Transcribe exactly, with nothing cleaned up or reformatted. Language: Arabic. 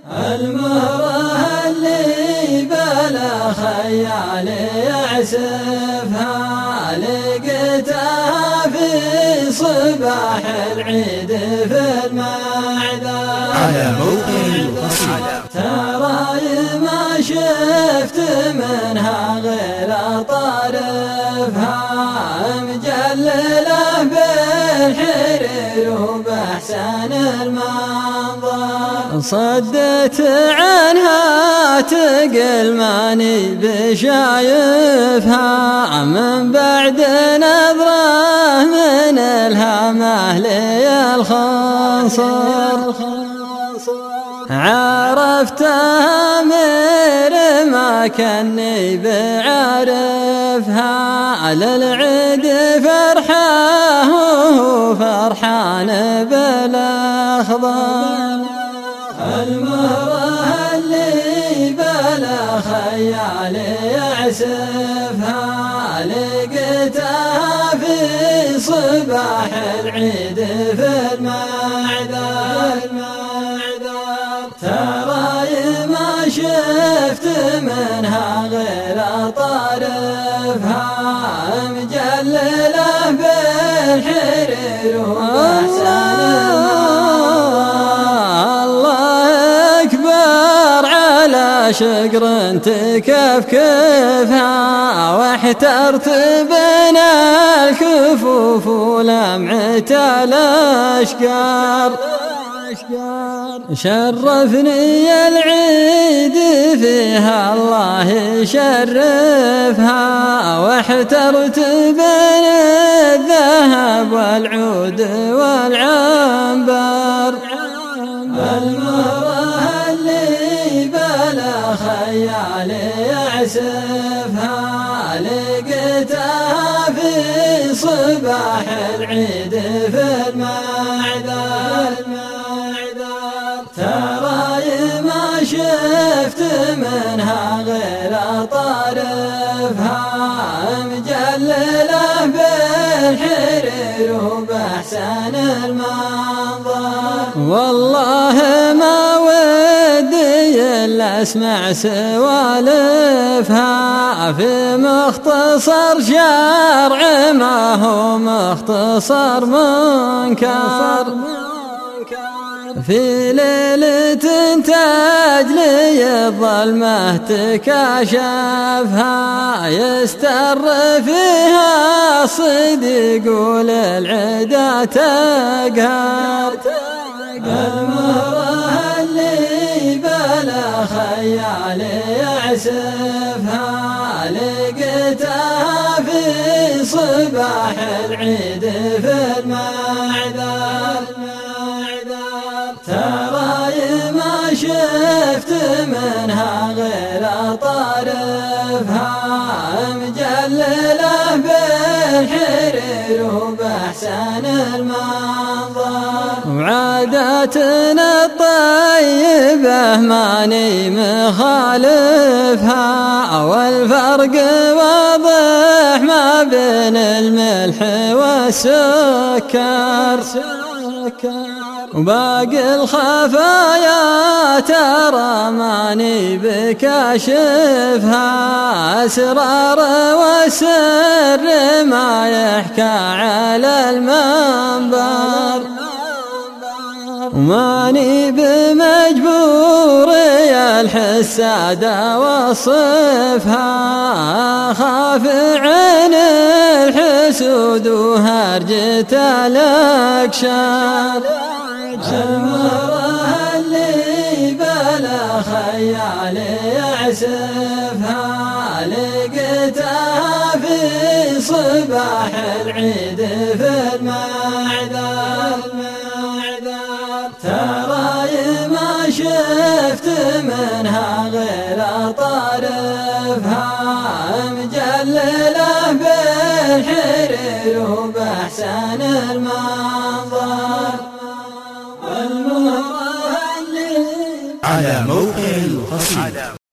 المهرة اللي بلا خيال يعسفها لقيتها في صباح العيد في المعذر على موقع القصيدة. تراي ما شفت منها غير طارفها مجلله بالحرير وبأحسن المنظر صدت عنها تقل ماني بشايفها من بعد نظره من الهامه لي الخنصر عرفتها مير ما كني بعرفها للعيد فرحه فرحان بالاخضر المهرة اللي بلا خيال يعسفها لقيتها في صباح العيد في المعذر تراي ما شفت منها غير طارفها مجلله بالحرير وبأحسن الله أكبر على شقر تكفكفها واحترت بين الكفوف ولمعة الأشقار شرفني العيد فيها الله يشرفها واحترت بين الذهب والعود والعنبر المهرة اللي بلا خيال يعسفها لقيتها في صباح العيد في المعذر تراي ما شفت منها غير طارفها مجلله بالحرير وبأحسن المنظر والله ما ودي إلا أسمع سوالفها في مختصر شرع ما هو مختصر منكر في ليلة تجلي الظلمة تكاشفها يستر فيها صديق وللعدا تقهر المهرة اللي بلا خيال يعسفها لقيتها في صباح العيد في المعذر تراي ما شفت منها غير طارفها مجلله بالحرير وبأحسن المنظر وعاداتنا الطيبة ماني مخالفها والفرق واضح ما بين الملح والسكر وباقي الخفايا ترى ماني بكاشفها أسرار والسر ما يحكى على المنبر وماني بمجبور يا الحسادة وصفها خاف عين الحسود وهرجة الأكشار المهرة اللي بلا خيال يعسفها لقيتها في صباح العيد في المعذر تراي ما شفت منها غير طارفها مجلله بالحرير وبأحسن المنظر على موقع القصيدة.